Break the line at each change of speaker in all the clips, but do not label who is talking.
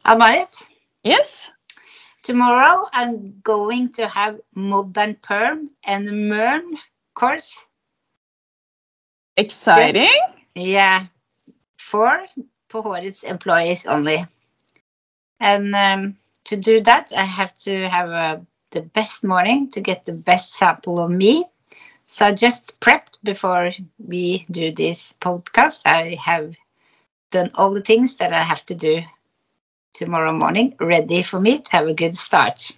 Amarit,
Yes.
tomorrow I'm going to have modern perm and merm course.
Exciting.
Yeah, for Hårets employees only. And to do that, I have to have the best morning to get the best sample of me. So I just prepped before we do this podcast. I have done all the things that I have to do tomorrow morning, ready for me to have a good start.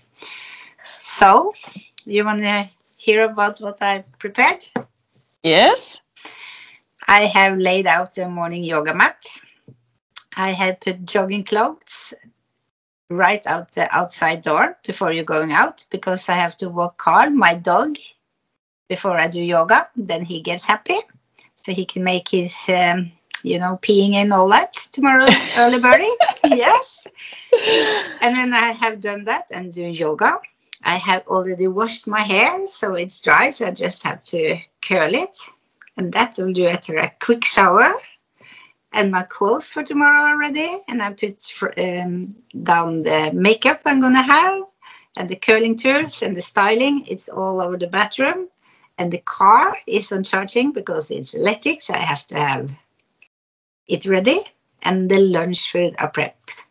So, you want to hear about what I prepared?
Yes.
I have laid out a morning yoga mat. I have put jogging clothes right out the outside door before you're going out, because I have to walk Carl, my dog, before I do yoga. Then he gets happy, so he can make his, peeing and all that tomorrow, early birdie. Yes. And when I have done that and do yoga, I have already washed my hair, so it's dry, so I just have to curl it. And that will do after a quick shower. And my clothes for tomorrow are ready. And I put down the makeup I'm going to have, and the curling tools and the styling. It's all over the bathroom. And the car is on charging because it's electric, so I have to have it ready. And the lunch food are prepped.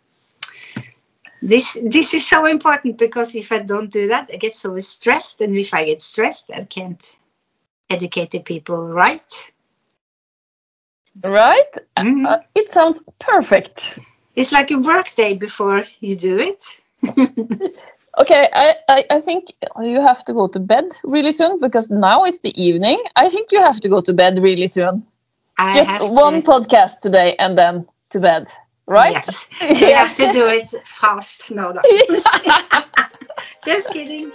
This is so important, because if I don't do that, I get so stressed. And if I get stressed, I can't educate the people right.
Right?
Mm-hmm.
It sounds perfect.
It's like a work day before you do it.
Okay, I think you have to go to bed really soon, because now it's the evening. I think you have to go to bed really soon. Just one podcast today and then to bed, right?
Yes. You have to do it fast. No. Just kidding.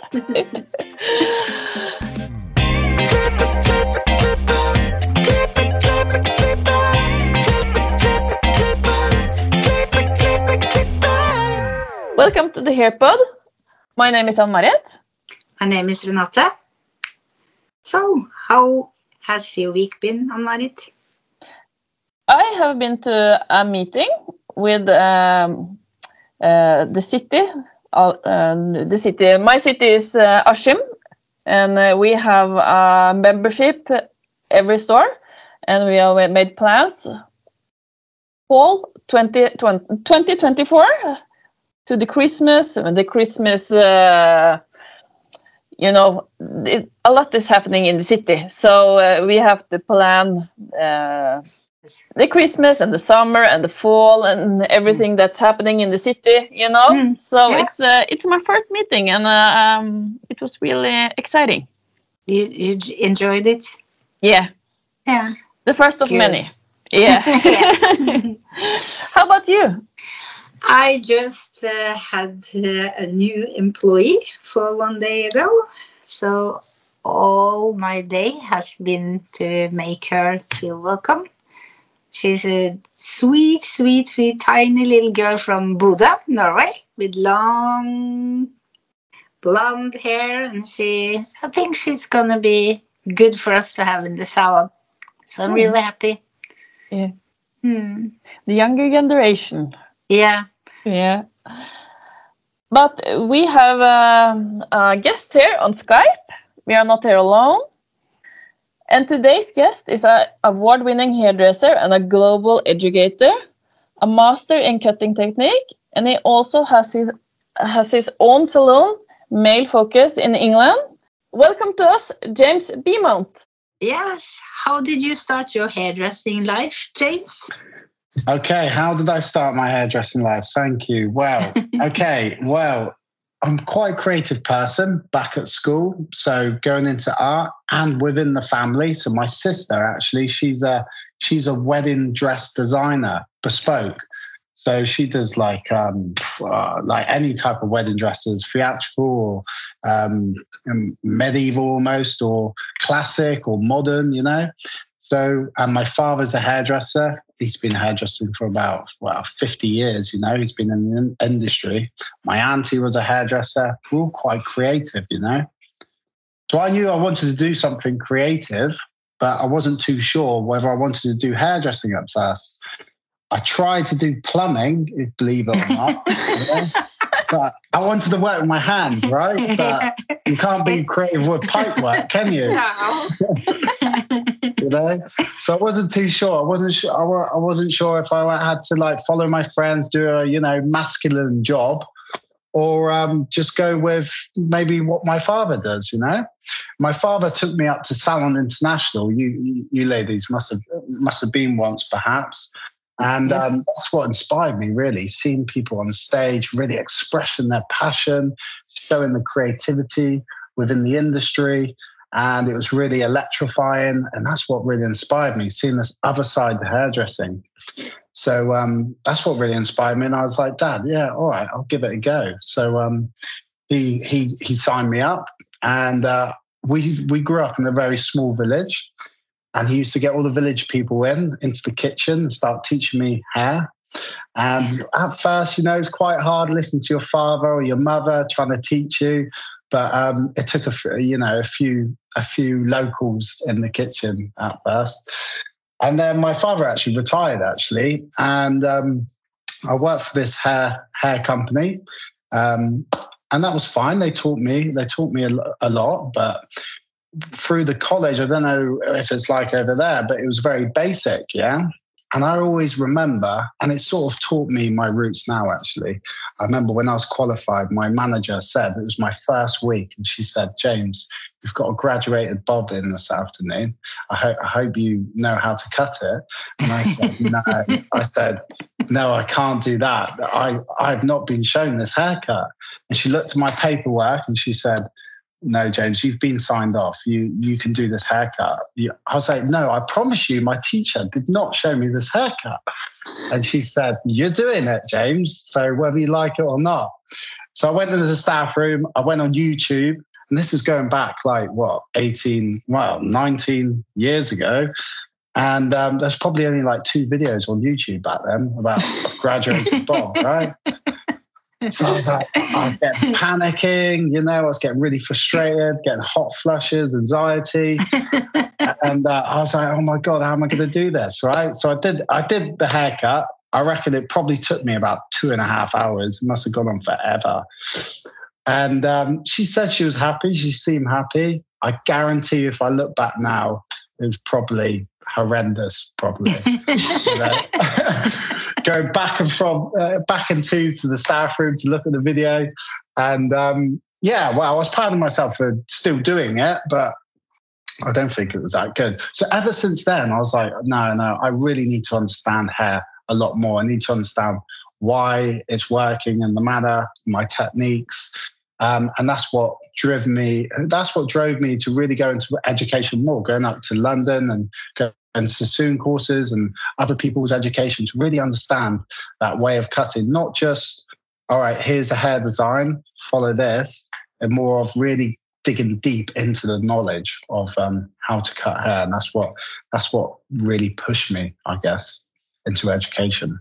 Welcome to the HairPod. My name is Ann-Marit.
My name is Renate. So, how has your week been, Ann-Marit?
I have been to a meeting with the city. The city. My city is Askim, and we have a membership every store, and we have made plans fall 2024 to the Christmas. A lot is happening in the city, so we have to plan the Christmas and the summer and the fall and everything that's happening in the city. So yeah. It's my first meeting, and it was really exciting.
You enjoyed it?
Yeah. The first of many. Yeah. How about you?
I just had a new employee for 1 day ago, so all my day has been to make her feel welcome. She's a sweet, sweet, sweet, tiny little girl from Bodø, Norway, with long blonde hair, and I think she's gonna be good for us to have in the salon. So I'm really happy.
Yeah. The younger generation.
Yeah.
Yeah. But we have a guest here on Skype. We are not here alone. And today's guest is an award-winning hairdresser and a global educator, a master in cutting technique, and he also has his own salon, Male Focus, in England. Welcome to us, James Beaumont.
Yes. How did you start your hairdressing life, James?
Okay, how did I start my hairdressing life? Thank you. Well, I'm quite a creative person back at school, so going into art and within the family. So my sister, actually, she's a wedding dress designer, bespoke. So she does like any type of wedding dresses, theatrical or medieval almost, or classic or modern, So, and my father's a hairdresser. He's been hairdressing for about 50 years. He's been in the industry. My auntie was a hairdresser. We're all quite creative, So I knew I wanted to do something creative, but I wasn't too sure whether I wanted to do hairdressing at first. I tried to do plumbing, believe it or not. But I wanted to work with my hands, right? But you can't be creative with pipe work, can you?
No.
You know, so I wasn't too sure. I wasn't sure if I had to like follow my friends, do a masculine job, or just go with maybe what my father does. You know, my father took me up to Salon International. You ladies must have been once, perhaps. And
Yes.
That's what inspired me, really, seeing people on stage really expressing their passion, showing the creativity within the industry. And it was really electrifying. And that's what really inspired me, seeing this other side of hairdressing. So that's what really inspired me. And I was like, Dad, yeah, all right, I'll give it a go. So he signed me up. And we grew up in a very small village. And he used to get all the village people into the kitchen and start teaching me hair. And at first, it's quite hard listening to your father or your mother trying to teach you. But it took a few locals in the kitchen at first. And then my father actually retired, and I worked for this hair company, and that was fine. They taught me a lot, but through the college, I don't know if it's like over there, but it was very basic, yeah. And I always remember, and it sort of taught me my roots now, actually. I remember when I was qualified, my manager said, it was my first week, and she said, James, you've got a graduated bob in this afternoon. I hope you know how to cut it. And I said, no. I said, no, I can't do that. I've not been shown this haircut. And she looked at my paperwork and she said, no, James, you've been signed off. You can do this haircut. I was like, no, I promise you, my teacher did not show me this haircut. And she said, you're doing it, James. So whether you like it or not. So I went into the staff room. I went on YouTube. And this is going back 19 years ago. And there's probably only 2 videos on YouTube back then about graduated Bob, right? So I was getting panicking, I was getting really frustrated, getting hot flushes, anxiety. And I was like, oh my God, how am I going to do this, right? So I did the haircut. I reckon it probably took me about 2.5 hours. It must have gone on forever. And she said she was happy. She seemed happy. I guarantee if I look back now, it was probably horrendous, probably. Go back into the staff room to look at the video. And I was proud of myself for still doing it, but I don't think it was that good. So ever since then, I was like, no, I really need to understand hair a lot more. I need to understand why it's working and the manner, my techniques. And that's what drove me to really go into education more, going up to London and going to Sassoon courses and other people's education to really understand that way of cutting. Not just, all right, here's a hair design, follow this, and more of really digging deep into the knowledge of how to cut hair. And that's what really pushed me, I guess, into education.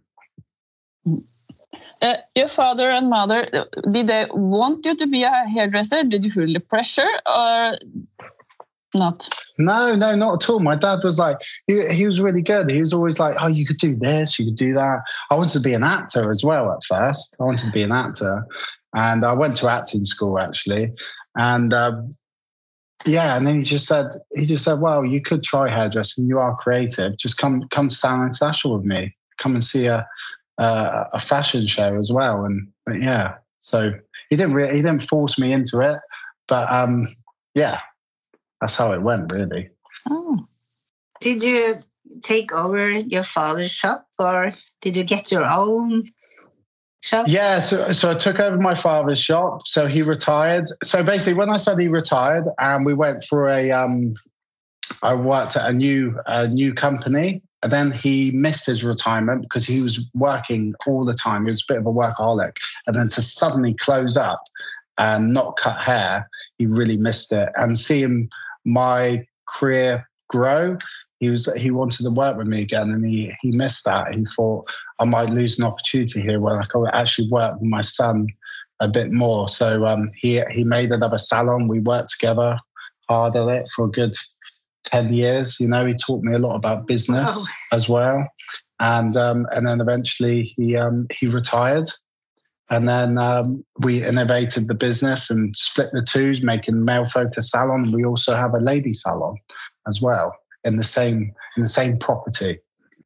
Your father and mother, did they want you to be a hairdresser? Did you feel the pressure or not?
No, not at all. My dad was like, he was really good. He was always like, oh, you could do this, you could do that. I wanted to be an actor as well at first. I wanted to be an actor. And I went to acting school, actually. And and then he just said, well, you could try hairdressing. You are creative. Just come to Salon International with me. Come and see a fashion show as well. And so he didn't force me into it. But that's how it went, really.
Oh.
Did you take over your father's shop, or did you get your own shop?
Yeah, so I took over my father's shop. So he retired. So basically, when I said he retired, we went for I worked at a new company. And then he missed his retirement because he was working all the time. He was a bit of a workaholic. And then to suddenly close up and not cut hair, he really missed it. And seeing my career grow, he wanted to work with me again, and he missed that. He thought I might lose an opportunity here where I could actually work with my son a bit more. So he made another salon. We worked together hard at it for a good 10 years. He taught me a lot about business as well. and then eventually he retired. And then we innovated the business and split the two, making Male Focus Salon. We also have a lady salon as well in the same property.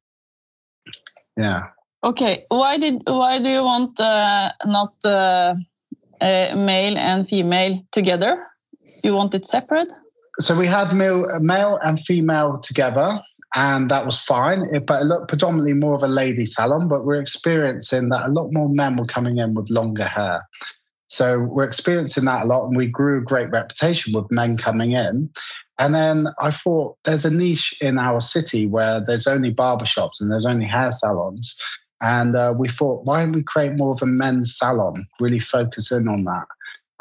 Yeah.
Okay. Why do you want not male and female together? You want it separate?
So we had male and female together, and that was fine. But it looked predominantly more of a lady salon, but we're experiencing that a lot more men were coming in with longer hair. So we're experiencing that a lot, and we grew a great reputation with men coming in. And then I thought there's a niche in our city where there's only barbershops and there's only hair salons. And we thought, why don't we create more of a men's salon, really focus in on that?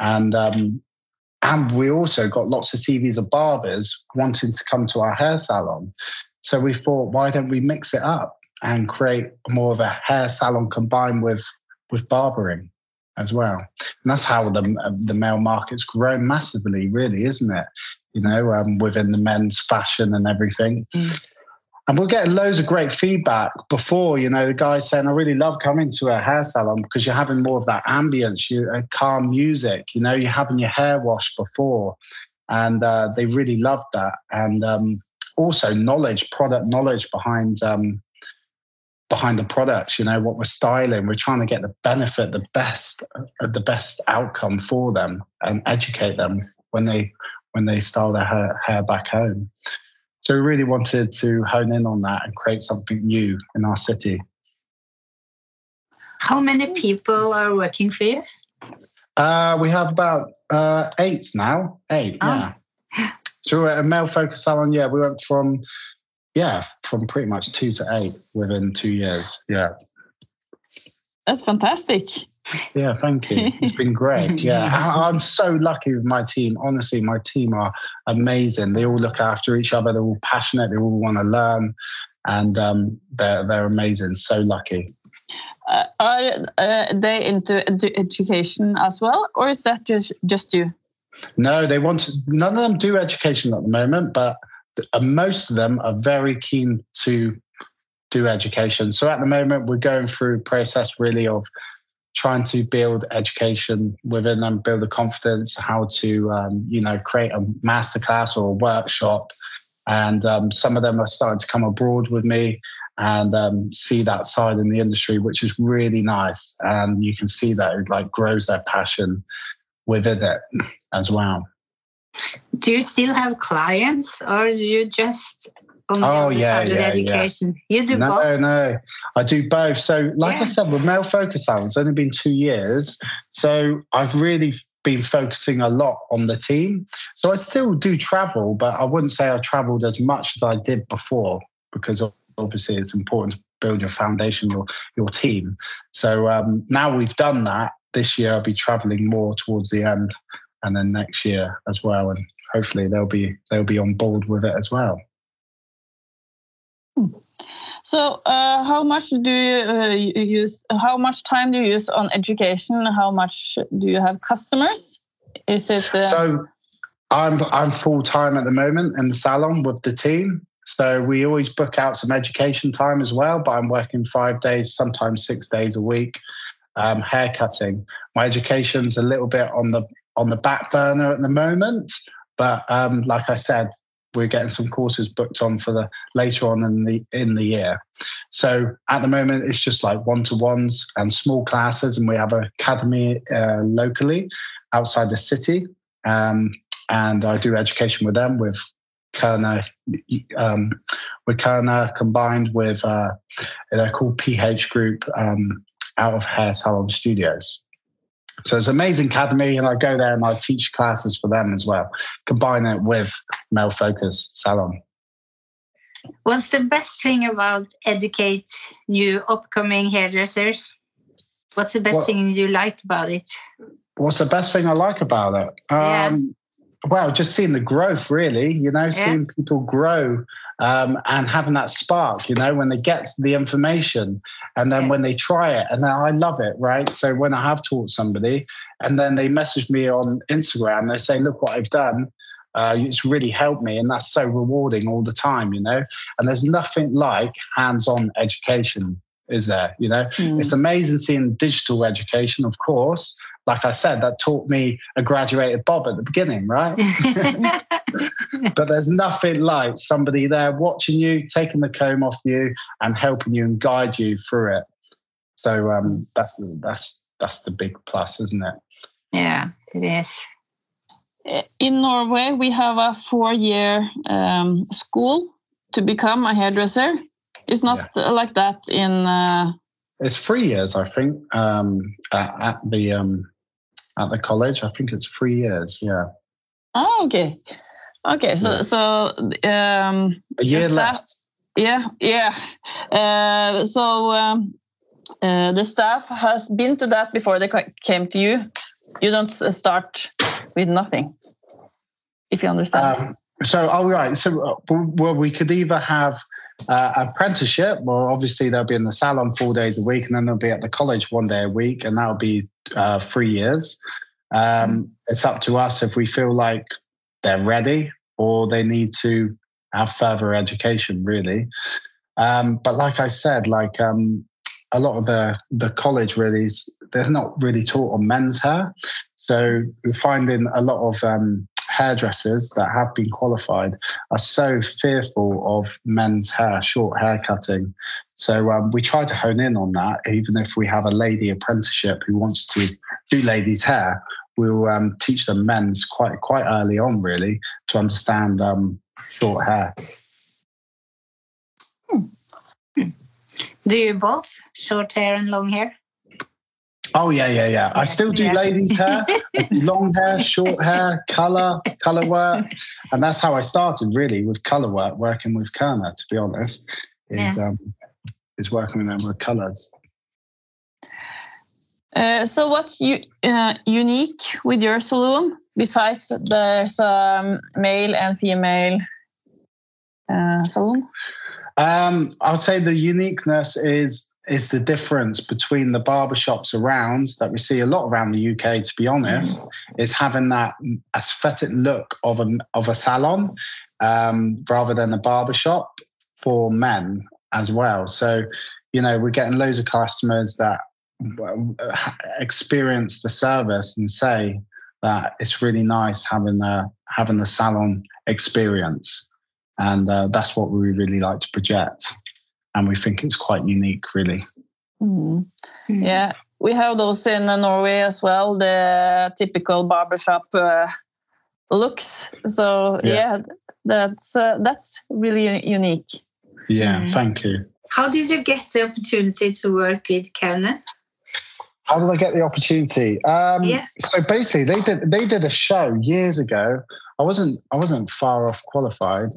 And we also got lots of CVs of barbers wanting to come to our hair salon. So we thought, why don't we mix it up and create more of a hair salon combined with barbering as well? And that's how the male market's grown massively, really, isn't it? You know, within the men's fashion and everything. Mm. And we're getting loads of great feedback before, you know, the guys saying, I really love coming to a hair salon because you're having more of that ambience, calm music, you know, you're having your hair washed before. And they really loved that. And also product knowledge behind the products, you know, what we're styling. We're trying to get the benefit, the best outcome for them and educate them when they style their hair back home. So we really wanted to hone in on that and create something new in our city.
How many people are working for you?
We have about 8 now. 8, yeah. So we're at a Male Focus Salon, yeah, we went from pretty much 2 to 8 within 2 years, yeah.
That's fantastic.
Yeah, thank you. It's been great. Yeah, I'm so lucky with my team. Honestly, my team are amazing. They all look after each other. They're all passionate. They all want to learn, and they're amazing. So lucky.
Are they into education as well, or is that just you?
No, none of them do education at the moment, but most of them are very keen to do education. So at the moment, we're going through a process really of trying to build education within them, build the confidence, how to, create a masterclass or a workshop. And some of them are starting to come abroad with me and see that side in the industry, which is really nice. And you can see that it grows their passion within it as well.
Do you still have clients, or do you just on the other side with education? Yeah. You do both?
No, I do both. So I said, with Male Focus Salon, it's only been 2 years. So I've really been focusing a lot on the team. So I still do travel, but I wouldn't say I traveled as much as I did before, because obviously it's important to build your foundation, your team. So now we've done that. This year I'll be traveling more towards the end, and then next year as well. And hopefully they'll be on board with it as well.
So how much do you use? How much time do you use on education? How much do you have customers? Is it
so? I'm full time at the moment in the salon with the team. So we always book out some education time as well. But I'm working 5 days, sometimes 6 days a week, hair cutting. My education's a little bit on the back burner at the moment, but like I said, we're getting some courses booked on for the later on in the year. So at the moment, it's just like one-to-ones and small classes, and we have an academy locally outside the city, and I do education with them with Kerner combined with they're called PH Group out of Hair Salon Studios. So it's an amazing academy, and I go there and I teach classes for them as well, combine it with Male Focus Salon.
What's the best thing about educate new upcoming hairdressers? What's the best thing you like about it?
What's the best thing I like about it? Well, just seeing the growth, really, seeing people grow and having that spark, when they get the information and then when they try it, and then I love it, right? So when I have taught somebody and then they message me on Instagram, they say, look what I've done. It's really helped me, and that's so rewarding all the time, you know. And there's nothing like hands-on education, is there? You know, it's amazing seeing digital education, of course. Like I said, that taught me a graduated bob at the beginning, right? But there's nothing like somebody there watching you, taking the comb off you, and helping you and guide you through it. So that's the big plus, isn't it?
Yeah, it is.
In Norway, we have a 4-year school to become a hairdresser. It's not like that in.
It's 3 years, I think, at the college. I think it's 3 years. Yeah.
Oh, okay. Okay, so
a year less.
Yeah. The staff has been to that before they came to you. You don't start with nothing, if you understand.
Well, we could either have apprenticeship, or obviously they'll be in the salon 4 days a week, and then they'll be at the college 1 day a week, and that'll be 3 years. It's up to us if we feel like they're ready or they need to have further education, really. But like I said, a lot of the college really, they're not really taught on men's hair. So we're finding a lot of hairdressers that have been qualified are so fearful of men's hair, short hair cutting. So we try to hone in on that. Even if we have a lady apprenticeship who wants to do ladies' hair, we'll teach them men's quite early on, really, to understand short hair.
Do you both short hair and long hair?
Oh, yeah. I still do ladies' hair, long hair, short hair, color work. And that's how I started, really, with color work, working with Kerner, to be honest, is working with them with colors.
So what's unique with your salon, besides there's a male and female salon?
I would say the uniqueness is the difference between the barbershops around that we see a lot around the UK, to be honest, is having that aesthetic look of a salon rather than a barbershop for men as well. So, you know, we're getting loads of customers that experience the service and say that it's really nice having the salon experience. And that's what we really like to project. And we think it's quite unique, really.
Mm-hmm. Yeah, we have those in Norway as well, the typical barbershop looks. So, that's really unique.
Yeah, thank you.
How did you get the opportunity to work with Kerner?
How did I get the opportunity? So basically, they did a show years ago. I wasn't far off qualified.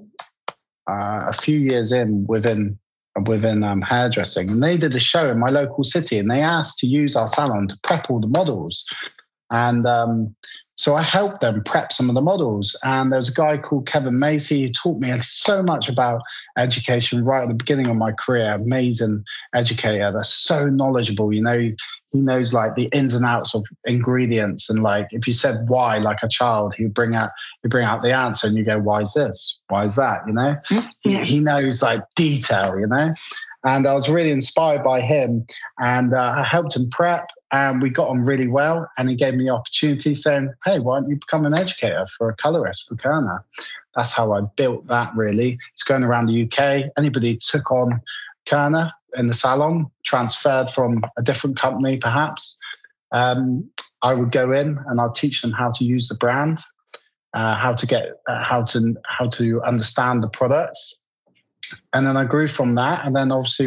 A few years in within hairdressing, and they did a show in my local city, and they asked to use our salon to prep all the models, and so I helped them prep some of the models. And there's a guy called Kevin Macy who taught me so much about education right at the beginning of my career. Amazing educator, that's so knowledgeable. You know, he knows like the ins and outs of ingredients, and like if you said why, like a child, he'd bring out the answer, and you go, why is this? Why is that? You know, he knows like detail. You know, and I was really inspired by him, and I helped him prep, and we got on really well. And he gave me the opportunity, saying, "Hey, why don't you become an educator for a colorist for Kerner?" That's how I built that. Really, it's going around the UK. Anybody took on Kerner in the salon, transferred from a different company, perhaps, I would go in and I'd teach them how to use the brand, how to understand the products, and then I grew from that. And then obviously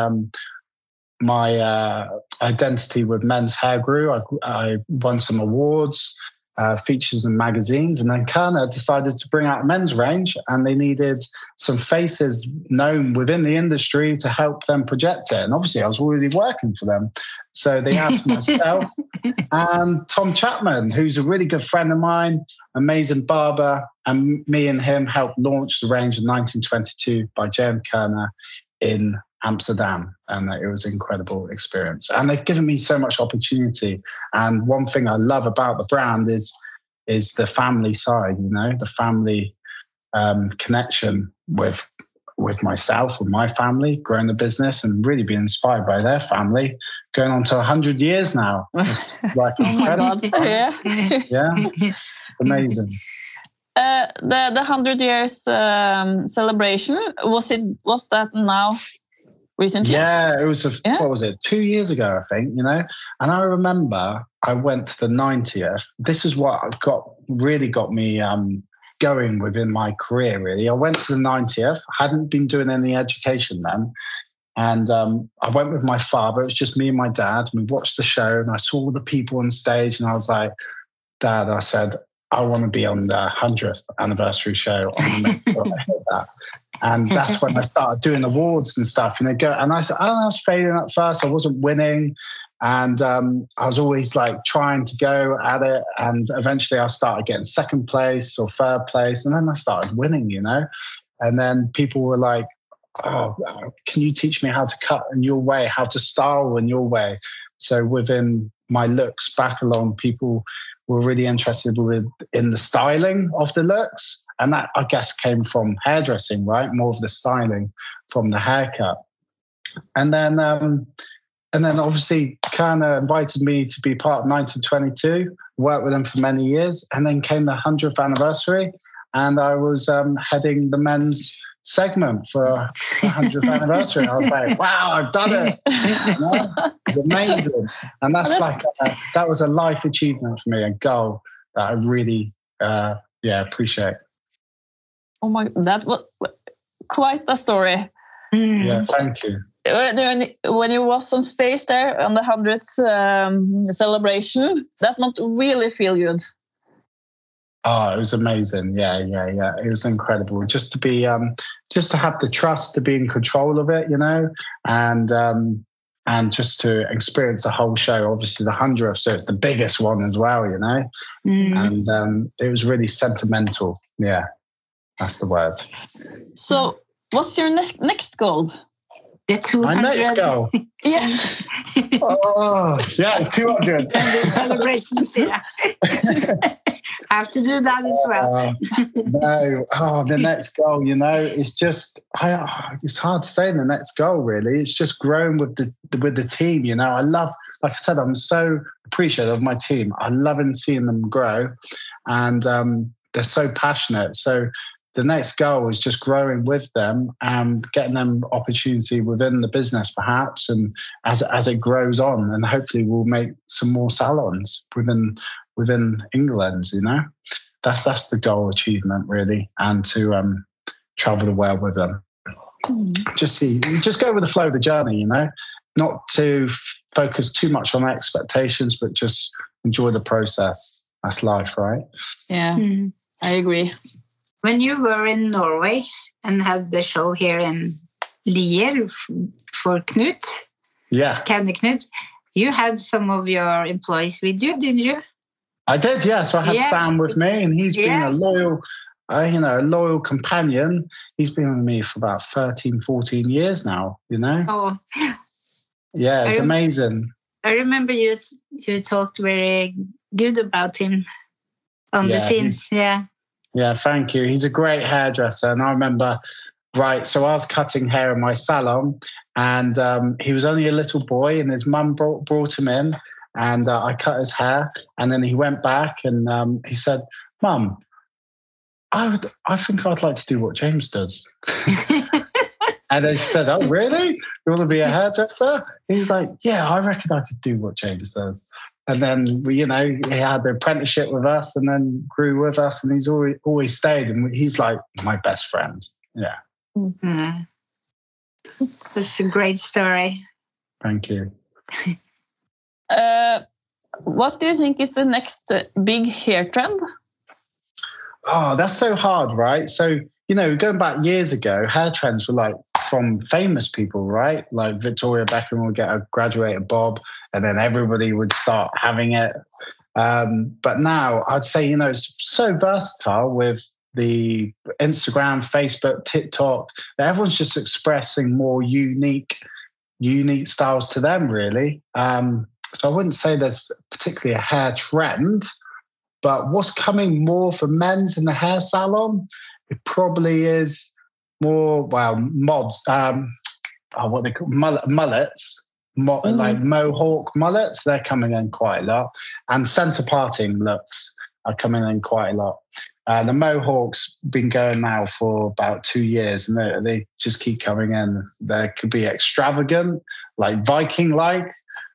my identity with men's hair grew. I won some awards, features in magazines, and then Kerner decided to bring out a men's range, and they needed some faces known within the industry to help them project it. And obviously I was already working for them, so they asked myself and Tom Chapman, who's a really good friend of mine, amazing barber, and me and him helped launch the range in 1922 by J.M. Kerner in Amsterdam, and it was an incredible experience. And they've given me so much opportunity. And one thing I love about the brand is is the family side, you know, the family connection with myself, with my family, growing the business and really being inspired by their family, going on to 100 years now. It's like incredible. Yeah, amazing.
The 100 years celebration, was that now recently?
Yeah, it was what was it, 2 years ago, I think, you know. And I remember I went to the 90th. This is what really got me going within my career, really. I went to the 90th, hadn't been doing any education then. And I went with my father. It was just me and my dad. We watched the show and I saw all the people on stage and I was like, Dad, I said, I want to be on the 100th anniversary show. I want to make sure I hit that. And that's when I started doing awards and stuff. And I was failing at first. I wasn't winning. And I was always like trying to go at it. And eventually I started getting second place or third place. And then I started winning, you know. And then people were like, oh, can you teach me how to cut in your way, how to style in your way? So within my looks back along, people were really interested in the styling of the looks. And that, I guess, came from hairdressing, right? More of the styling from the haircut. And then obviously Kerner invited me to be part of 1922, worked with them for many years. And then came the 100th anniversary. And I was heading the men's segment for the 100th anniversary. I was like, wow, I've done it. You know? It's amazing. And that was a life achievement for me, a goal that I really appreciate.
Oh my, that was quite a story.
Yeah, thank you.
When you was on stage there on the 100th celebration, that must really feel good.
Oh, it was amazing. Yeah. It was incredible. Just to be, just to have the trust to be in control of it, you know, and just to experience the whole show. Obviously, the 100th, so it's the biggest one as well, you know. And it was really sentimental. Yeah, that's the word.
So, what's your next goal?
The 200.
My next goal.
Yeah.
Oh, yeah, 200.
And the celebrations, yeah. I have to do that as well. The next goal, you know, it's just, it's hard to say the next goal, really. It's just growing with the team, you know. I love, like I said, I'm so appreciative of my team. I love seeing them grow, and they're so passionate. So the next goal is just growing with them and getting them opportunity within the business, perhaps, and as it grows on, and hopefully we'll make some more salons within England. You know, that's the goal achievement, really, and to travel the world with them. Just go with the flow of the journey. You know, not to focus too much on expectations, but just enjoy the process. That's life, right?
Yeah, I agree.
When you were in Norway and had the show here in Lier for Knut, Kenny Knut, you had some of your employees with you, didn't you?
I did, yeah. So I had Sam with me, and he's been a loyal companion. He's been with me for about 13, 14 years now, you know?
Oh.
Yeah, it's amazing.
I remember you talked very good about him on the scenes,
Yeah, thank you. He's a great hairdresser. And I remember, so I was cutting hair in my salon, and he was only a little boy, and his mum brought him in, and I cut his hair. And then he went back and he said, Mum, I think I'd like to do what James does. And then she said, oh, really? You want to be a hairdresser? He was like, yeah, I reckon I could do what James does. And then, he had the apprenticeship with us and then grew with us, and he's always stayed. And he's like my best friend. Yeah.
Mm-hmm. That's a great story.
Thank you.
What do you think is the next big hair trend?
Oh, that's so hard, right? So, going back years ago, hair trends were like from famous people, right? Like Victoria Beckham would get a graduated bob, and then everybody would start having it. But now I'd say, it's so versatile with the Instagram, Facebook, TikTok, that everyone's just expressing more unique styles to them, really. So I wouldn't say there's particularly a hair trend, But what's coming more for men's in the hair salon, it probably is more, well, mods, what they call mullets, like mohawk mullets. They're coming in quite a lot. And center parting looks are coming in quite a lot. The mohawks been going now for about 2 years, and they just keep coming in. They could be extravagant, like Viking-like,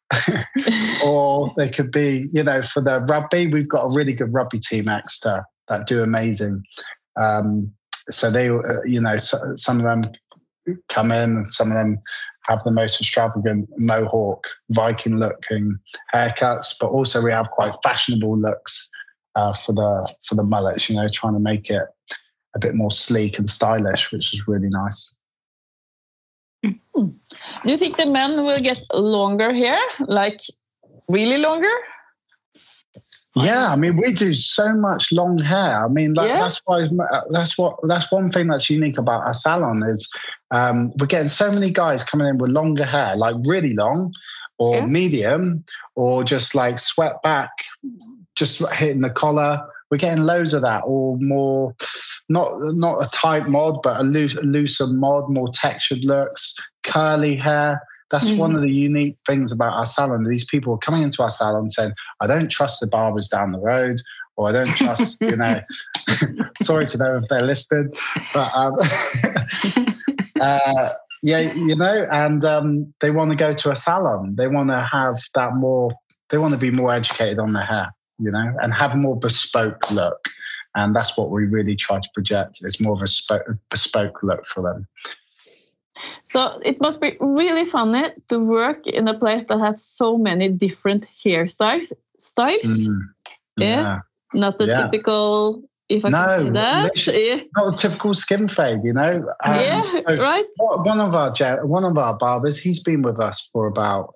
or they could be, for the rugby. We've got a really good rugby team, Exeter, that do amazing. So they, some of them come in, and some of them have the most extravagant mohawk, Viking-looking haircuts. But also we have quite fashionable looks for the mullets. Trying to make it a bit more sleek and stylish, which is really nice.
Do you think the men will get longer hair, like really longer?
Yeah, I mean, we do so much long hair. I mean, that's one thing that's unique about our salon is we're getting so many guys coming in with longer hair, like really long, or medium, or just like swept back, just hitting the collar. We're getting loads of that, or more, not a tight mod, but a looser mod, more textured looks, curly hair. That's one of the unique things about our salon. These people are coming into our salon saying, I don't trust the barbers down the road, or I don't trust, sorry to know if they're listed, but and they want to go to a salon. They want to have they want to be more educated on their hair, and have a more bespoke look. And that's what we really try to project. It's more of a bespoke look for them.
So it must be really funny to work in a place that has so many different hairstyles. Yeah. Not the typical, if I can say that.
Not a typical skin fade,
right.
One of our barbers, he's only been with us for about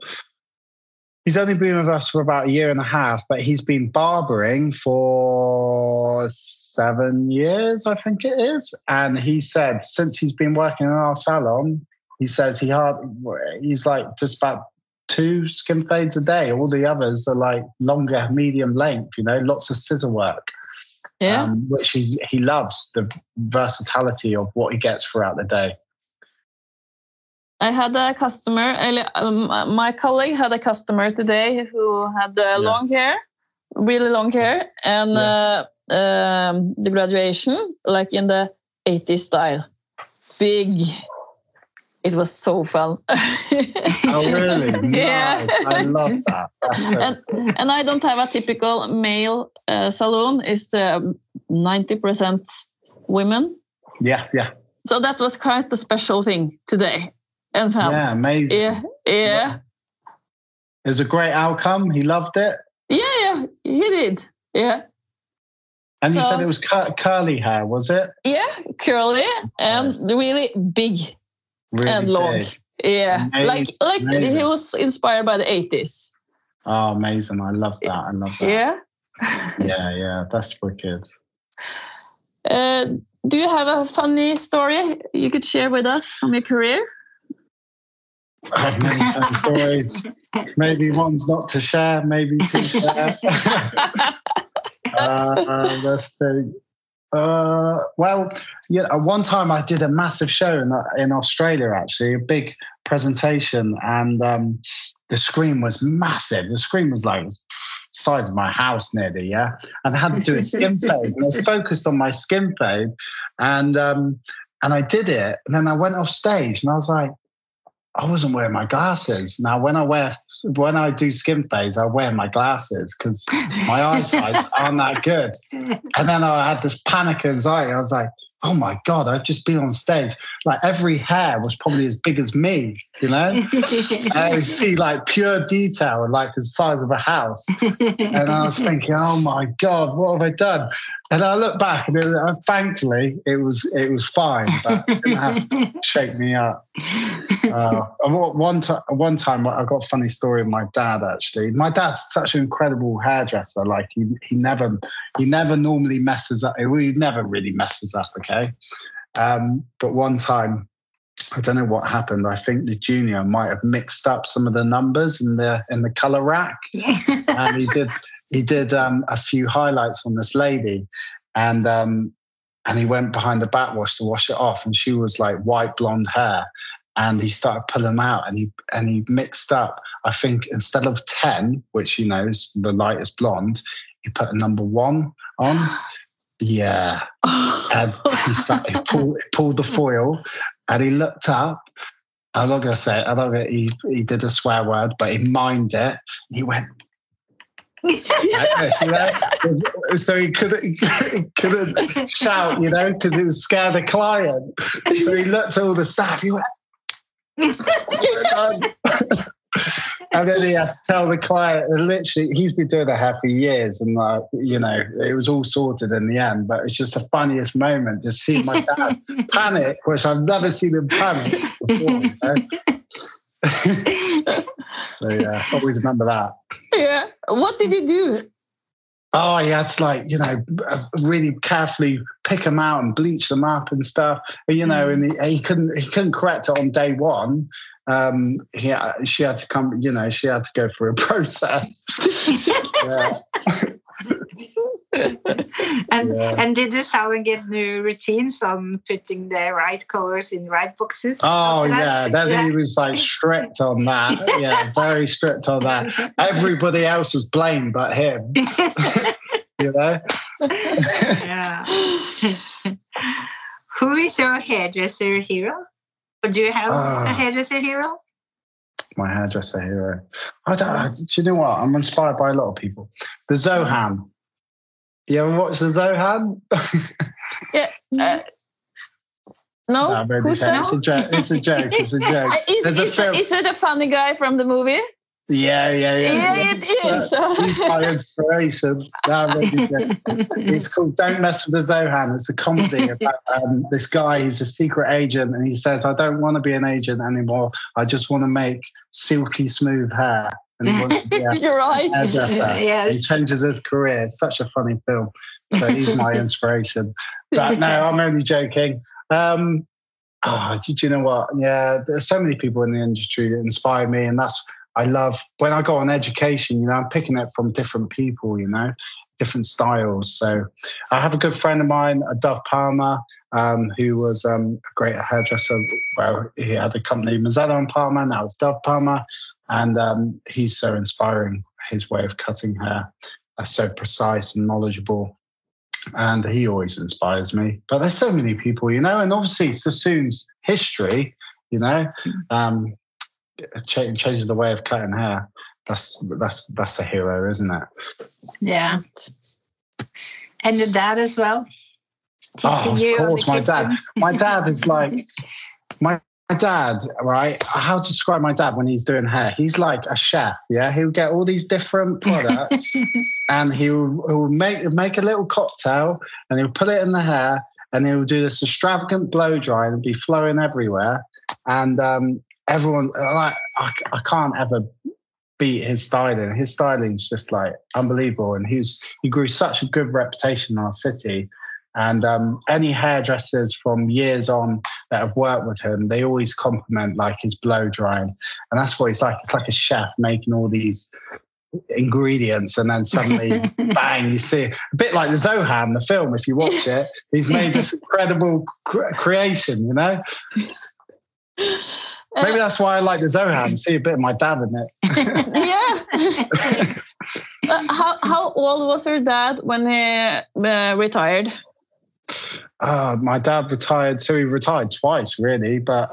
1.5 years, but he's been barbering for 7 years, I think it is. And he said since he's been working in our salon, he says he's like just about 2 skin fades a day. All the others are like longer, medium length, lots of scissor work. Yeah. Which he loves, the versatility of what he gets throughout the day.
I had a customer, my colleague had a customer today who had long hair, really long hair, and the graduation, like in the 80s style. Big. It was so fun.
Oh, really?
Yeah.
Nice. I love that.
And I don't have a typical male salon. It's 90% women.
Yeah.
So that was quite a special thing today. And
yeah, amazing.
Yeah.
It was a great outcome. He loved it.
Yeah, he did. Yeah.
And you said it was curly hair, was it?
Yeah, curly and really big and long.
Big.
Yeah,
amazing.
like he was inspired by the 80s.
Oh, amazing! I love that.
Yeah.
Yeah. That's wicked.
Do you have a funny story you could share with us from your career?
I have many funny stories. Maybe one's not to share, maybe to share. Let's think. One time I did a massive show in Australia, actually, a big presentation, and the screen was massive. The screen was like the size of my house nearly, yeah? And I had to do a skin fade. And I was focused on my skin fade, and I did it. And then I went off stage, and I was like, I wasn't wearing my glasses. Now, when I do skin fades, I wear my glasses because my eyesight aren't that good. And then I had this panic and anxiety. I was like, oh my God, I've just been on stage. Like every hair was probably as big as me, I see like pure detail, like the size of a house. And I was thinking, oh my God, what have I done? And I look back and thankfully it was fine, but it didn't have to shake me up. One time I got a funny story with my dad, actually. My dad's such an incredible hairdresser. Like he never normally messes up. He never really messes up, okay? But one time, I don't know what happened. I think the junior might have mixed up some of the numbers in the color rack. And he did a few highlights on this lady, and he went behind the backwash to wash it off, and she was like white blonde hair, and he started pulling them out, and he mixed up. I think instead of 10, which is the lightest blonde, he put a number 1 on. Yeah, and he pulled the foil, and he looked up. I'm not gonna say it. I don't know. He did a swear word, but he mimed it. He went. So he couldn't shout, because he was scared of client. So he looked at all the staff. He went. And then he had to tell the client, and literally, he's been doing the hair for years, and it was all sorted in the end. But it's just the funniest moment, just seeing my dad panic, which I've never seen him panic before. So yeah, always remember that.
Yeah. What did you do?
Oh, he had to really carefully pick them out and bleach them up and stuff. And he couldn't correct it on day one. She had to come. She had to go through a process.
And did the salon get new routines on putting the right colors in right boxes?
Oh yeah, then he was like strict on that. Yeah, very strict on that. Everybody else was blamed but him.
Yeah. Who is your hairdresser hero? Or do you have a hairdresser hero?
My hairdresser hero. Do you know what? I'm inspired by a lot of people. The Zohan. You ever watch the Zohan?
Yeah. No. Who's that?
It's a joke. It's a joke.
Is it a funny guy from the movie?
Yeah.
Yeah, it is.
He's my inspiration. It's called Don't Mess with the Zohan. It's a comedy about this guy. He's a secret agent, and he says, I don't want to be an agent anymore. I just want to make silky smooth hair. And he wants to be
You're right.
Yes.
He changes his career. It's such a funny film. So he's my inspiration. But no, I'm only joking. Do you know what? Yeah, there's so many people in the industry that inspire me, and I love when I go on education. I'm picking it from different people. Different styles. So I have a good friend of mine, Dove Palmer, who was a great hairdresser. Well, he had a company, Mazzello and Palmer. Now it's Dove Palmer. And he's so inspiring, his way of cutting hair, so precise and knowledgeable. And he always inspires me. But there's so many people, and obviously Sassoon's history, changing the way of cutting hair. That's a hero, isn't it?
Yeah. And your dad as well? Teaching you
of course, my dad is like... My dad, right? How to describe my dad when he's doing hair? He's like a chef, yeah? He'll get all these different products and he'll make a little cocktail and he'll put it in the hair and he'll do this extravagant blow dry and it'll be flowing everywhere. And everyone, I can't ever beat his styling. His styling is just like unbelievable. And he grew such a good reputation in our city. And any hairdressers from years on that have worked with him, they always compliment like his blow drying. And that's what he's like. It's like a chef making all these ingredients and then suddenly, bang, you see it. A bit like the Zohan, the film, if you watch it. He's made this incredible creation, Maybe that's why I like the Zohan, see a bit of my dad in
it. Yeah. How old was your dad when he retired?
My dad retired, so he retired twice, really. But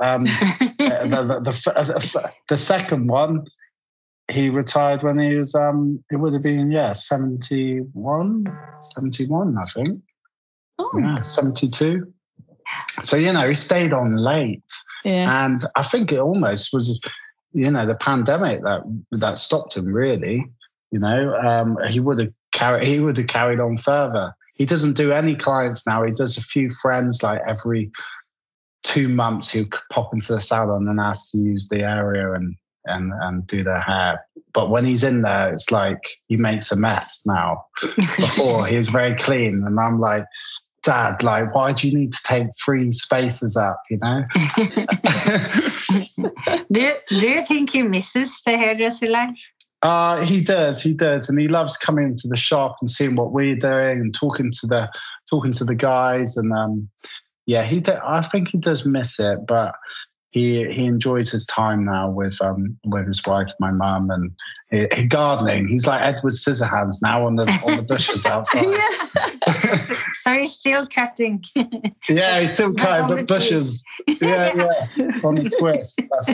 the second one, he retired when he was, it would have been, 71, I think. Oh. Yeah, 72. So, he stayed on late. Yeah. And I think it almost was, the pandemic that stopped him, really. He would have carried on further. He doesn't do any clients now. He does a few friends, like every 2 months he'll pop into the salon and ask to use the area and do their hair. But when he's in there, it's like he makes a mess now. Before he was very clean. And I'm like, Dad, like, why do you need to take 3 spaces up,
Do you think he misses the hairdresser life?
He does, and he loves coming into the shop and seeing what we're doing and talking to the guys. And I think he does miss it, but he enjoys his time now with his wife, my mum, and he gardening. He's like Edward Scissorhands now on the bushes outside.
So he's still cutting.
Yeah, he's still cutting the bushes. Yeah, on the twist. That's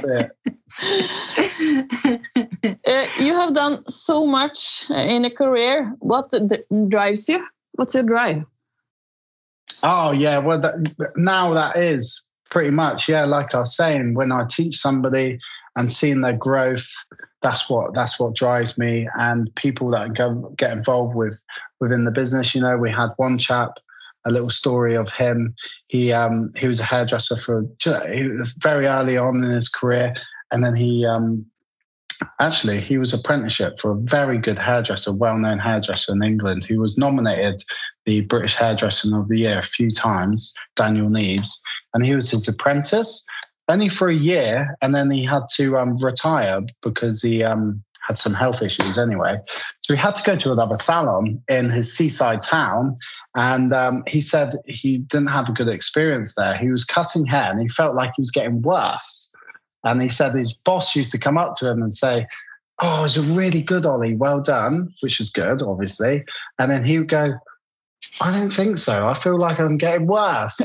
it.
You have done so much in a career. What drives you? What's your drive?
Oh yeah, well now that is pretty much, yeah, like I was saying, when I teach somebody and seeing their growth, that's what drives me. And people that get involved within the business. You know, we had one chap, a little story of him. He was a hairdresser very early on in his career, and then he was apprenticeship for a very good hairdresser, well-known hairdresser in England, who was nominated the British Hairdresser of the Year a few times, Daniel Neves, and he was his apprentice only for a year, and then he had to retire because he had some health issues anyway. So he had to go to another salon in his seaside town, and he said he didn't have a good experience there. He was cutting hair, and he felt like he was getting worse. And he said his boss used to come up to him and say, "Oh, it's a really good, Ollie, well done," which is good, obviously. And then he would go, "I don't think so. I feel like I'm getting worse."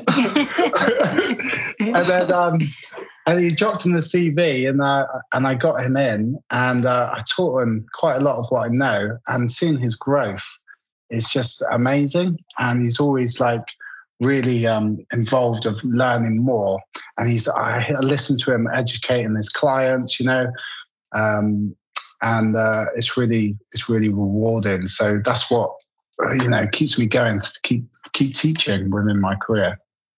And he dropped in the CV, and I got him in, and I taught him quite a lot of what I know. And seeing his growth is just amazing. And he's always like really involved of learning more. And I listen to him educating his clients, you know, and it's really rewarding. So that's what, you know, keeps me going to keep teaching within my career.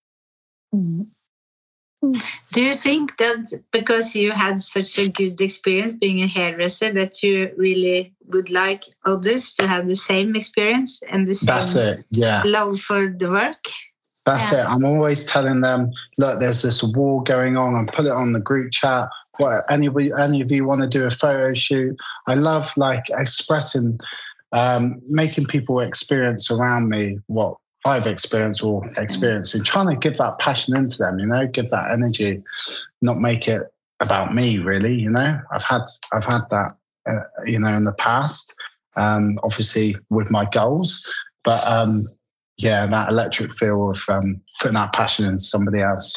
Do you think that because you had such a good experience being a hairdresser that you really would like others to have the same experience and the same love for the work?
That's it. I'm always telling them, look, there's this war going on, and put it on the group chat. What any of you want to do a photo shoot? I love like expressing, making people experience around me what I've experienced or experiencing, trying to give that passion into them, you know, give that energy, not make it about me really, you know. I've had that, you know, in the past, obviously with my goals, but that electric feel of putting that passion in somebody else.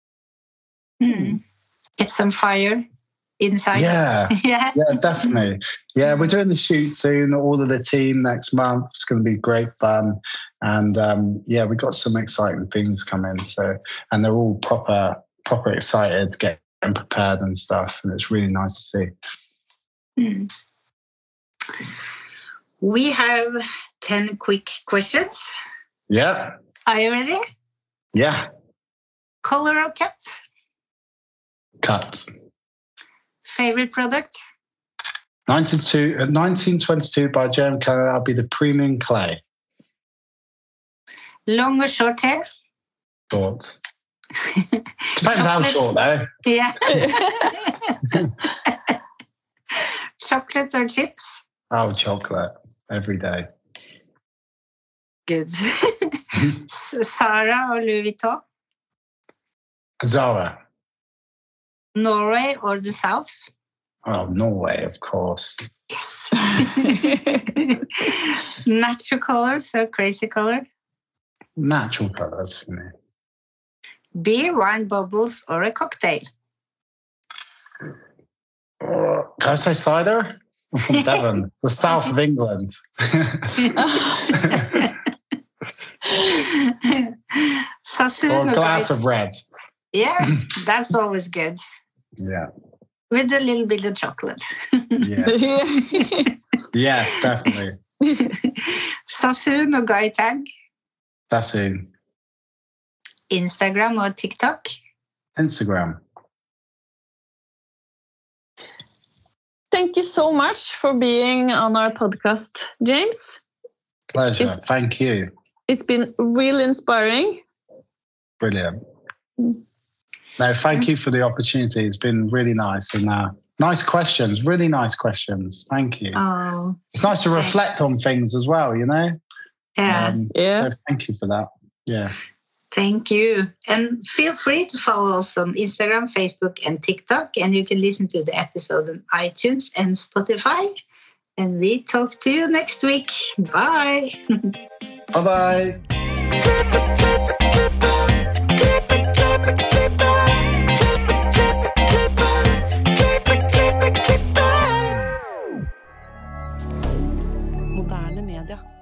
Get some fire inside.
Yeah, definitely. Yeah, we're doing the shoot soon. All of the team next month. It's going to be great fun, and we've got some exciting things coming. So, and they're all proper excited, getting prepared and stuff, and it's really nice to see.
We have 10 quick questions.
Yeah.
Are you ready?
Yeah.
Color or cut?
Cut.
Favorite product?
1922 by J.M. Keller. That'll be the premium clay.
Long or short hair?
Short. Depends how short though.
Yeah. Chocolate or chips?
Oh, chocolate every day.
Good. Zara or Louis Vuitton?
Zara.
Norway or the South?
Oh, Norway, of course.
Yes. Natural colors or crazy color?
Natural colors for me.
Beer, wine, bubbles, or a cocktail?
Can I say cider? I'm from Devon, the south of England. Or a glass of red.
Yeah, that's always good.
Yeah.
With a little bit of chocolate.
Yeah. Yes, definitely.
Sassoon or Guy Tag?
Sassoon.
Instagram or TikTok?
Instagram.
Thank you so much for being on our podcast, James.
Pleasure. Thank you.
It's been really inspiring.
Brilliant. No, thank you for the opportunity. It's been really nice, and Nice questions, really nice questions. Thank you.
Oh,
It's nice to reflect on things as well, you know?
yeah.
So thank you for that. Yeah.
Thank you. And feel free to follow us on Instagram, Facebook, and TikTok. And you can listen to the episode on iTunes and Spotify. And we talk to you next week. Bye.
Bye-bye.
Moderne media.